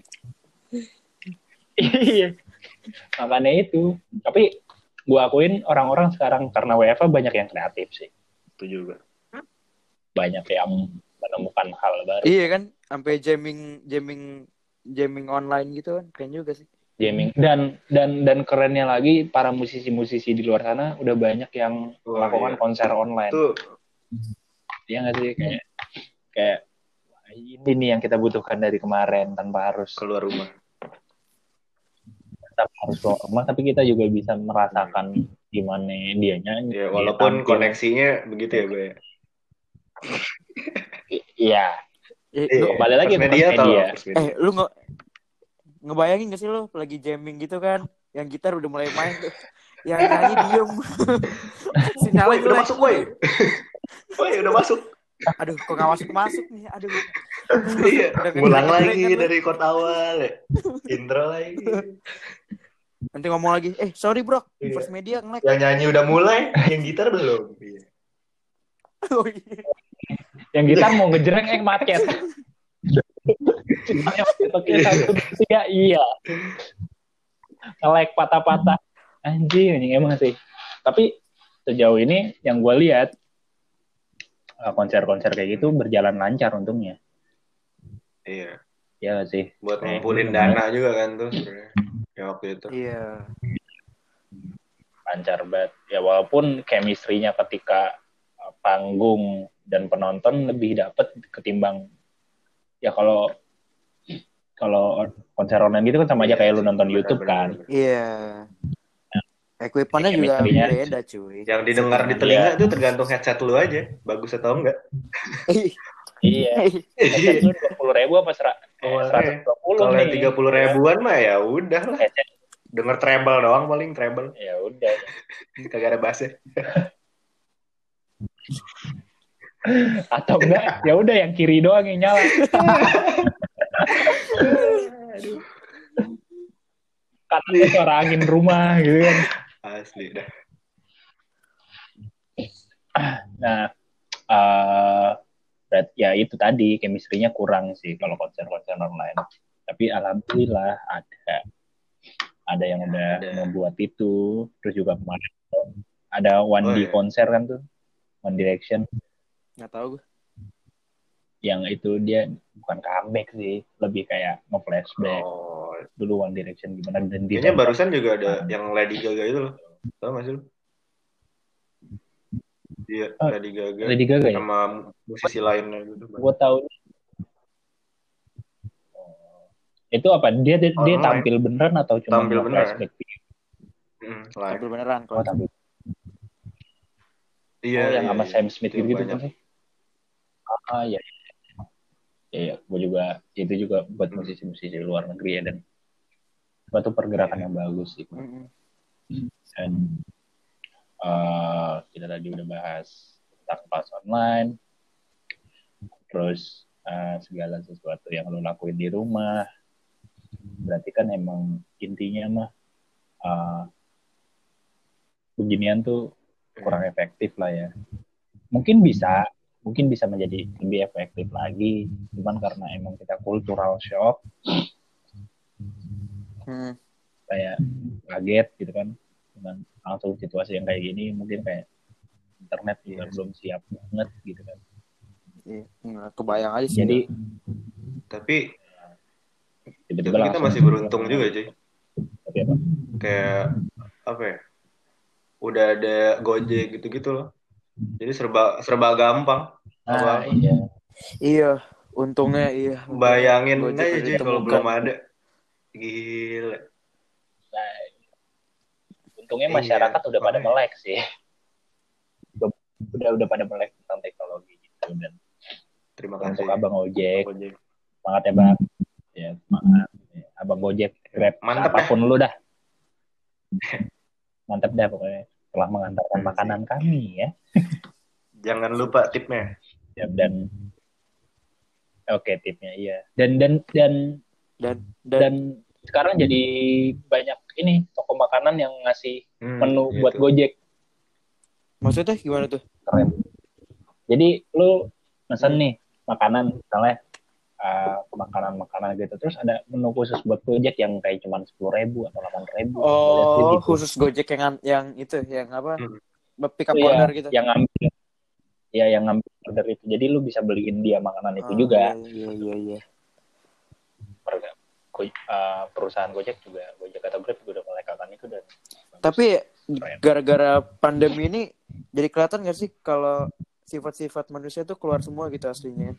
[SPEAKER 2] Iya. Makanya itu. Tapi gue akuin orang-orang sekarang karena WFH banyak yang kreatif sih.
[SPEAKER 3] Itu juga.
[SPEAKER 2] Banyak yang menemukan hal baru.
[SPEAKER 1] Iya kan, sampai jamming online gitu kan, keren juga sih.
[SPEAKER 2] Jamming dan kerennya lagi para musisi-musisi di luar sana udah banyak yang melakukan konser online. Tuh. Iya nggak sih kayak ini nih yang kita butuhkan dari kemarin tanpa harus
[SPEAKER 3] keluar rumah.
[SPEAKER 2] Tapi kita juga bisa merasakan gimana dia nyanyi.
[SPEAKER 3] Ya, walaupun koneksinya begitu ya, Gue.
[SPEAKER 2] Iya. Kembali lagi ke media.
[SPEAKER 1] Lu ngebayangin gak sih lu lagi jamming gitu kan, yang gitar udah mulai main tuh, yang nyanyi diem. Sinyalnya
[SPEAKER 3] udah masuk, woi. Woi, udah masuk.
[SPEAKER 1] Aduh, kok gak masuk nih? Aduh.
[SPEAKER 3] Iya, ngulang lagi dari chord awal ya. Intro lagi.
[SPEAKER 1] Nanti ngomong lagi, sorry bro, First Media nge-lag.
[SPEAKER 3] Yang nyanyi udah mulai, yang gitar belum.
[SPEAKER 1] Oh iya.
[SPEAKER 2] Yang gitar mau ngejreng macet. Iya. Nge-lag patah-patah. Anjing emang sih. Tapi sejauh ini yang gue lihat konser-konser kayak gitu berjalan lancar untungnya.
[SPEAKER 3] Iya.
[SPEAKER 2] Iya sih.
[SPEAKER 3] Buat ngumpulin dana juga kan tuh sebenarnya. Ya waktu itu.
[SPEAKER 1] Iya.
[SPEAKER 2] Lancar banget. Ya walaupun chemistry-nya ketika panggung dan penonton lebih dapat ketimbang ya kalau kalau konser online gitu kan sama aja kayak lu nonton YouTube kan.
[SPEAKER 1] Iya. Equipmentnya juga beda cuy.
[SPEAKER 3] Yang didengar di telinga itu tergantung headset lu aja, bagus atau enggak.
[SPEAKER 2] Iya. Headset lu 20.000 apa 120
[SPEAKER 3] kalau 30.000-an mah ya udah lah. Denger treble doang paling treble.
[SPEAKER 2] Ya udah.
[SPEAKER 3] Kagak ada bassnya.
[SPEAKER 2] Atau enggak ya udah yang kiri doang yang nyala. Aduh. Karena suara angin rumah gitu kan.
[SPEAKER 3] Asli dah.
[SPEAKER 2] Nah, ya itu tadi chemistry-nya kurang sih kalau konser-konser online. Tapi alhamdulillah ada yang udah membuat itu. Terus juga kemarin ada One D konser kan tuh, One Direction.
[SPEAKER 1] Nggak tahu gue.
[SPEAKER 2] Yang itu dia bukan comeback sih, lebih kayak nge-flashback. Dulu One Direction gimana dan
[SPEAKER 3] kayaknya barusan juga ada yang Lady Gaga itu loh. Tahu nggak sih lu? Iya,
[SPEAKER 2] Lady Gaga ya?
[SPEAKER 3] Sama musisi lainnya gitu.
[SPEAKER 2] Gue tahu. Itu apa? Dia tampil beneran atau cuma
[SPEAKER 3] tampil
[SPEAKER 2] flashback?
[SPEAKER 1] Tampil beneran kalau
[SPEAKER 2] tampil.
[SPEAKER 3] Iya,
[SPEAKER 2] yang sama Sam Smith gitu kan sih. Iya. Ya, gue juga itu juga buat musisi-musisi luar negeri ya, dan suatu pergerakan yang bagus sih. Dan kita tadi udah bahas tentang kelas online, terus segala sesuatu yang lo lakuin di rumah. Berarti kan emang intinya mah beginian tuh kurang efektif lah ya. Mungkin bisa menjadi lebih efektif lagi, cuman karena emang kita cultural shock, kayak kaget gitu kan dengan langsung situasi yang kayak gini. Mungkin kayak internet juga belum siap banget gitu kan.
[SPEAKER 1] Kebayang aja sih.
[SPEAKER 3] Jadi tapi kita masih beruntung juga cuy.
[SPEAKER 2] Tapi apa?
[SPEAKER 3] Kayak apa ya, udah ada Gojek gitu-gitu loh. Jadi serba gampang.
[SPEAKER 1] Iya, untungnya iya.
[SPEAKER 3] Bayangin aja cuy kalau belum ada. Gila.
[SPEAKER 2] Nah, untungnya masyarakat udah pada melek sih. Udah pada melek tentang teknologi gitu. Dan
[SPEAKER 3] terima kasih
[SPEAKER 2] untuk Abang Ojek. Semangat ya Bang. Ya, semangat. Abang Gojek, Grab, apapun lu dah. Mantap dah pokoknya. Telah mengantarkan makanan kami ya.
[SPEAKER 3] Jangan lupa tipnya.
[SPEAKER 2] Ya, dan tipnya iya. Dan sekarang jadi banyak ini toko makanan yang ngasih menu buat Gojek.
[SPEAKER 1] Maksudnya gimana tuh?
[SPEAKER 2] Keren. Jadi lu pesan nih makanan, misalnya makanan gitu, terus ada menu khusus buat Gojek yang kayak cuma 10.000 atau 8.000.
[SPEAKER 1] Oh, khusus Gojek yang itu, yang apa? Pick up order gitu.
[SPEAKER 2] Yang ngambil order itu. Jadi lu bisa beliin dia makanan itu juga.
[SPEAKER 1] Iya.
[SPEAKER 2] Perusahaan Gojek atau Grab juga udah melakukan itu. Dan
[SPEAKER 1] tapi gara-gara pandemi ini jadi kelihatan nggak sih kalau sifat-sifat manusia tuh keluar semua gitu aslinya.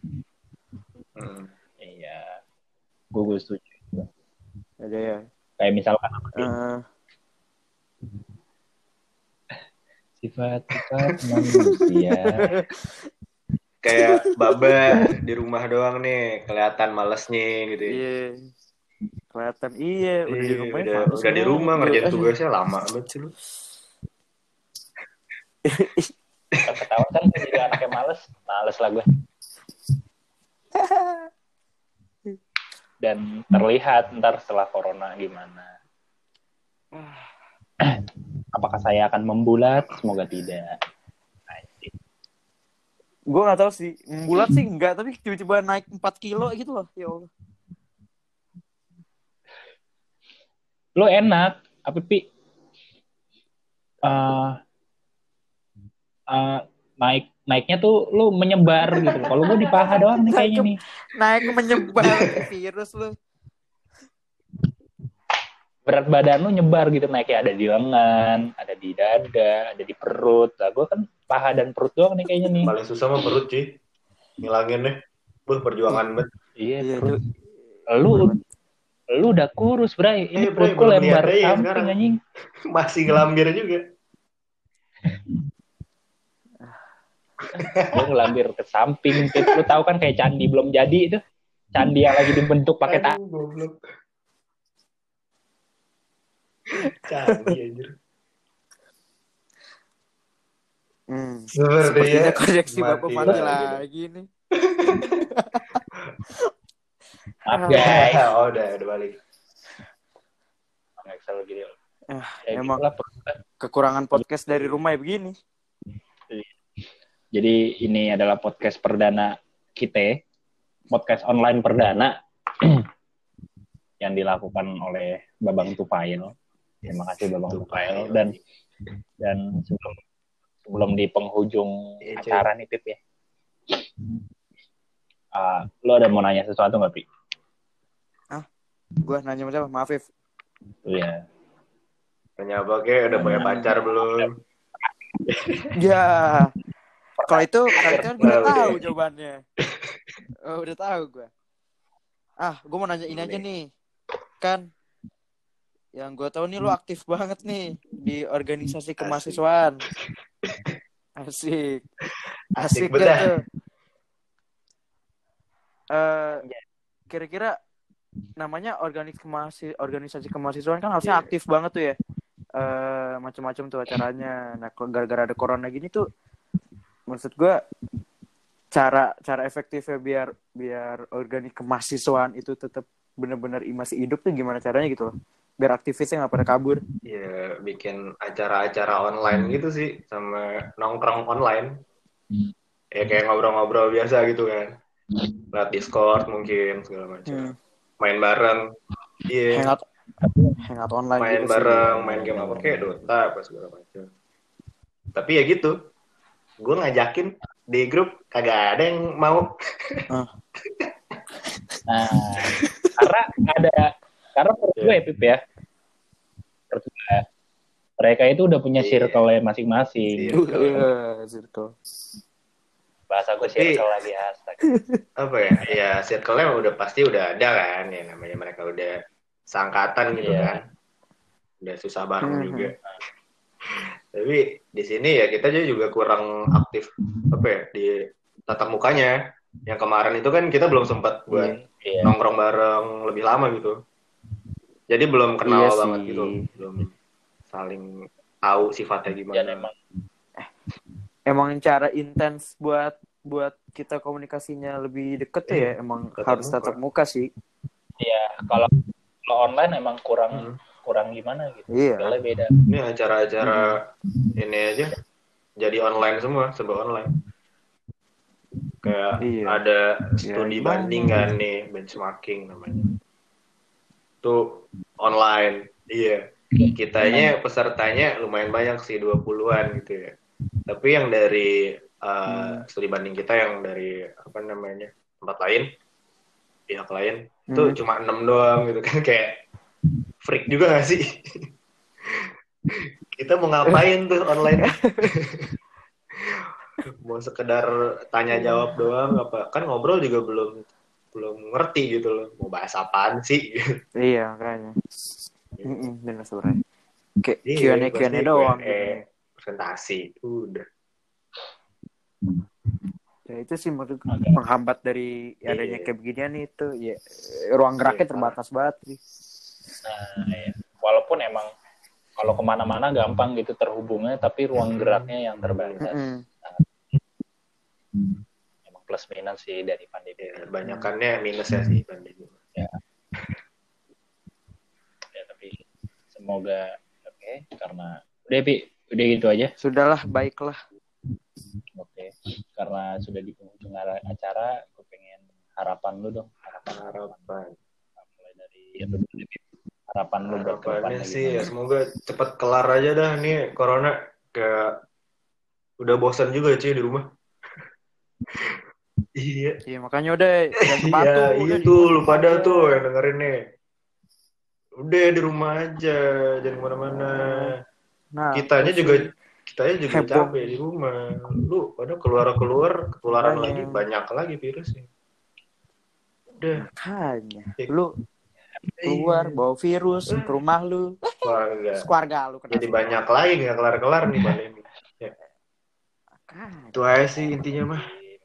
[SPEAKER 2] Iya, gue setuju.
[SPEAKER 1] Ada ya.
[SPEAKER 2] Kayak misalkan apa sih? Sifat-sifat manusia.
[SPEAKER 3] Kayak Baba di rumah doang nih, kelihatan malesnya gitu ya.
[SPEAKER 1] Iya. Kelihatan udah di rumah.
[SPEAKER 3] Udah di rumah ngerjain tugasnya lama banget sih lu.
[SPEAKER 2] Ketahuan kan jadi anaknya males lah gue. Dan terlihat ntar setelah corona gimana. Apakah saya akan membulat? Semoga tidak.
[SPEAKER 1] Gue nggak tahu sih, membulat sih enggak, tapi tiba-tiba naik 4 kilo gitu loh, ya Allah.
[SPEAKER 2] Lo enak, apa Pi? Naiknya tuh lu menyebar gitu. Kalau gue di paha doang nih kayaknya nih.
[SPEAKER 1] Naik menyebar virus lu.
[SPEAKER 2] Berat badan lu nyebar gitu, naiknya ada di lengan, ada di dada, ada di perut. Lah gue kan paha dan perut doang nih kayaknya nih.
[SPEAKER 3] Paling susah mah perut sih. Ngilangin nih. Perjuangan banget.
[SPEAKER 2] Iya, perut. Lu udah kurus, Bray. Ini perutku lembar samping anjing.
[SPEAKER 3] Masih ngelambir juga.
[SPEAKER 2] Gue ngelambir ke samping. Lu tahu kan kayak candi belum jadi itu. Candi yang lagi dibentuk pakai tangan.
[SPEAKER 3] Goblok. Candi anjir.
[SPEAKER 1] Sepertinya koneksi Bapak mati lagi nih.
[SPEAKER 2] Maaf guys.
[SPEAKER 3] Udah balik.
[SPEAKER 2] Excel gini.
[SPEAKER 1] Emang kekurangan podcast dari rumah ya begini.
[SPEAKER 2] Jadi ini adalah podcast perdana kita, podcast online perdana yang dilakukan oleh Babang Tufail. Terima kasih Babang Tufail dan sebelum di penghujung acara nih Pip ya. Lo ada mau nanya sesuatu nggak Pip?
[SPEAKER 1] Gua nanya siapa? Maaf Pip.
[SPEAKER 2] Iya.
[SPEAKER 3] Tanya apa ke? Udah punya pacar belum?
[SPEAKER 1] Ya. Kalau itu kan gue udah tahu jawabannya. Udah tahu gue. Gue mau nanya ini aja nih. Kan yang gue tahu nih lo aktif banget nih di organisasi kemahasiswaan. Asik kan tuh. Kira-kira namanya organisasi kemahasiswaan kan harusnya aktif banget tuh ya. Macam-macam tuh acaranya. Nah, gara-gara ada corona gini tuh maksud gue cara efektifnya biar organik kemahasiswaan itu tetap benar-benar masih hidup tuh gimana caranya gitu loh, biar aktivisnya nggak pada kabur.
[SPEAKER 3] Ya bikin acara-acara online gitu sih, sama nongkrong online ya kayak ngobrol-ngobrol biasa gitu kan, lewat Discord mungkin segala macam, main bareng,
[SPEAKER 1] hangout online
[SPEAKER 3] main
[SPEAKER 1] gitu
[SPEAKER 3] bareng
[SPEAKER 1] sih.
[SPEAKER 3] Main game apa kayak Dota apa segala macam. Tapi ya gitu, gue ngajakin di grup kagak ada yang mau.
[SPEAKER 2] Karena menurut gue Pip ya, mereka itu udah punya circle masing-masing.
[SPEAKER 1] Circle.
[SPEAKER 2] Bahasa gue circle lagi hashtag.
[SPEAKER 3] Apa ya? Ya circle-nya udah pasti udah ada kan, ya namanya mereka udah seangkatan gitu kan, udah susah bareng juga. Tapi di sini ya kita juga kurang aktif di tatap mukanya. Yang kemarin itu kan kita belum sempat buat nongkrong bareng lebih lama gitu. Jadi belum kenal banget gitu, belum saling tahu sifatnya gimana.
[SPEAKER 2] Dan
[SPEAKER 1] emang cara intens buat kita komunikasinya lebih deket tuh ya emang harus tatap muka sih.
[SPEAKER 2] Iya, kalau online emang kurang gimana gitu.
[SPEAKER 1] Iya.
[SPEAKER 2] Soalnya beda.
[SPEAKER 3] Ini acara-acara ini aja jadi online semua, serba online. Kayak ada studi banding kan nih, benchmarking namanya. Itu online. Iya. Kitanya pesertanya lumayan banyak sih, 20-an gitu ya. Tapi yang dari studi banding kita yang dari tempat lain, pihak lain itu cuma 6 doang gitu kan, kayak freak juga gak sih? Kita mau ngapain tuh online? Mau sekedar tanya jawab doang apa? Kan ngobrol juga belum ngerti gitu loh. Mau bahas apaan sih?
[SPEAKER 1] Iya, kayaknya. Benar sebenarnya. Kayak Q&A doang.
[SPEAKER 3] Presentasi udah.
[SPEAKER 1] Ya itu sih menurut penghambat dari adanya kayak beginian itu ya, ruang geraknya terbatas banget sih.
[SPEAKER 2] Nah, ya. Walaupun emang kalau kemana-mana gampang gitu terhubungnya, tapi ruang geraknya yang terbatas. Emang plus minus sih dari pandemi.
[SPEAKER 3] Banyakannya minus ya sih pandemi.
[SPEAKER 2] Ya, tapi semoga karena udah gitu aja.
[SPEAKER 1] Sudahlah, baiklah.
[SPEAKER 2] Oke, karena sudah di penghujung acara, gue pengen harapan lu dong. Harapan. Mulai dari harapan lu buat
[SPEAKER 3] kedepannya sih ya semoga cepat kelar aja dah nih corona, kayak udah bosan juga cuy di rumah. Iya
[SPEAKER 1] makanya udah
[SPEAKER 3] iya tuh lu pada tuh yang dengerin nih, udah di rumah aja jangan kemana-mana. Kitanya juga capek di rumah, lu pada keluar ketularan lagi, banyak lagi virusnya.
[SPEAKER 1] Makanya lu keluar bawa virus ke rumah lu, keluarga lu kena
[SPEAKER 3] jadi banyak lagi nggak kelar-kelar nih pandemi. Ya. Itu aja sih intinya mah.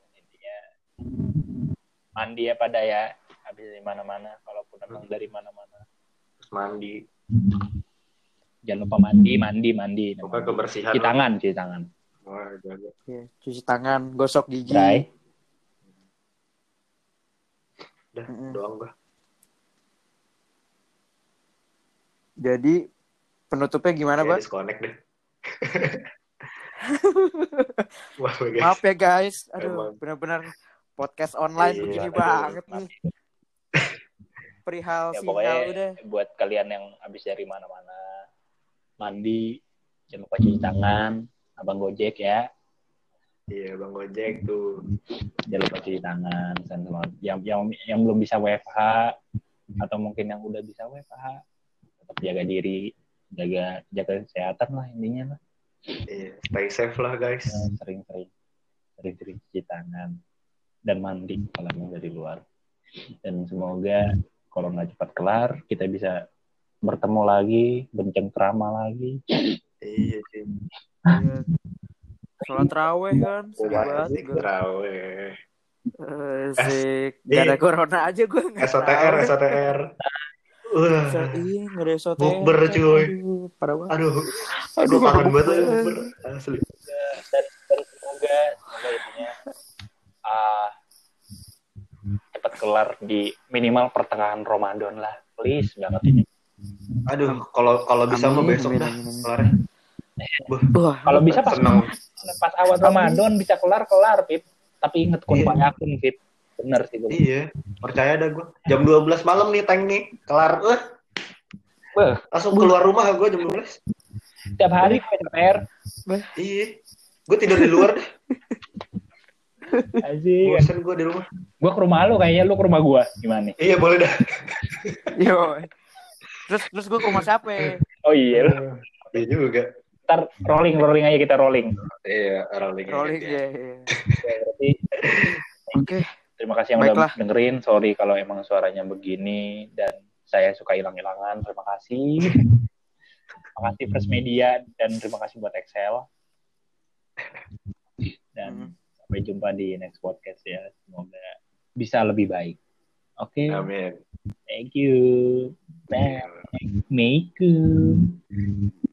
[SPEAKER 2] Mandi ya pada ya, habis dari mana-mana, kalaupun emang dari mana-mana.
[SPEAKER 3] Terus mandi.
[SPEAKER 2] Jangan lupa mandi.
[SPEAKER 3] Pokoknya kebersihan.
[SPEAKER 2] Cuci tangan.
[SPEAKER 3] Wah, jaga.
[SPEAKER 1] Ya, cuci tangan, gosok gigi.
[SPEAKER 2] Bray.
[SPEAKER 3] Udah, doang gua.
[SPEAKER 1] Jadi penutupnya gimana, Bang?
[SPEAKER 3] Disconnect deh.
[SPEAKER 1] Maaf ya guys, aduh benar-benar podcast online begini banget nih. Perihal
[SPEAKER 2] ya,
[SPEAKER 1] sinyal udah.
[SPEAKER 2] Buat kalian yang habis dari mana-mana, mandi, jangan lupa cuci tangan, abang Gojek ya.
[SPEAKER 3] Iya, Bang Gojek tuh.
[SPEAKER 2] Jangan lupa cuci tangan, yang belum bisa WFH atau mungkin yang udah bisa WFH, tetap jaga diri, jaga kesehatan lah intinya lah.
[SPEAKER 3] Iya, stay safe lah guys.
[SPEAKER 2] Sering-sering cuci tangan dan mandi kalau mau dari luar. Dan semoga kalau nggak cepat kelar kita bisa bertemu lagi, bercengkrama lagi.
[SPEAKER 3] Iya sih.
[SPEAKER 1] Sholat raweh kan,
[SPEAKER 3] asik raweh.
[SPEAKER 1] Asik. Gak ada corona aja gue nggak.
[SPEAKER 3] SOTR.
[SPEAKER 1] Iya, nggak ada SOTR.
[SPEAKER 3] Bukber cuy. Aduh, kangen banget bukber. Asli.
[SPEAKER 2] Dan semoga intinya cepat kelar di minimal pertengahan Ramadan lah, please banget ini.
[SPEAKER 3] Aduh, kalau bisa mah besok dah kelar.
[SPEAKER 2] Kalau bisa pas awal Ramadan bisa kelar Pip. Tapi inget kun Pak Yakun Pip. Bener sih gue.
[SPEAKER 3] Iya, percaya dah gue. Jam 12 malam nih tank nih kelar. Langsung keluar rumah gue jam 12.
[SPEAKER 2] Tiap hari PR.
[SPEAKER 3] Iya. Gue tidur di luar deh.
[SPEAKER 2] Asik.
[SPEAKER 3] Bosan gue di rumah.
[SPEAKER 2] Gue ke rumah lu, kayaknya lu ke rumah gue. Gimana nih?
[SPEAKER 3] Iya, boleh dah.
[SPEAKER 1] Yo. Terus gue ke rumah siapa?
[SPEAKER 2] Oh iya.
[SPEAKER 3] Iya juga.
[SPEAKER 2] Ntar rolling aja kita rolling.
[SPEAKER 3] Iya, rolling
[SPEAKER 1] ya.
[SPEAKER 2] Berarti
[SPEAKER 1] Oke.
[SPEAKER 2] Terima kasih yang udah dengerin. Sorry kalau emang suaranya begini dan saya suka hilang-hilangan. Terima kasih. Terima kasih First Media dan terima kasih buat Excel. Dan sampai jumpa di next podcast ya. Semoga bisa lebih baik. Oke.
[SPEAKER 3] Amin.
[SPEAKER 2] Thank you. Bye. Make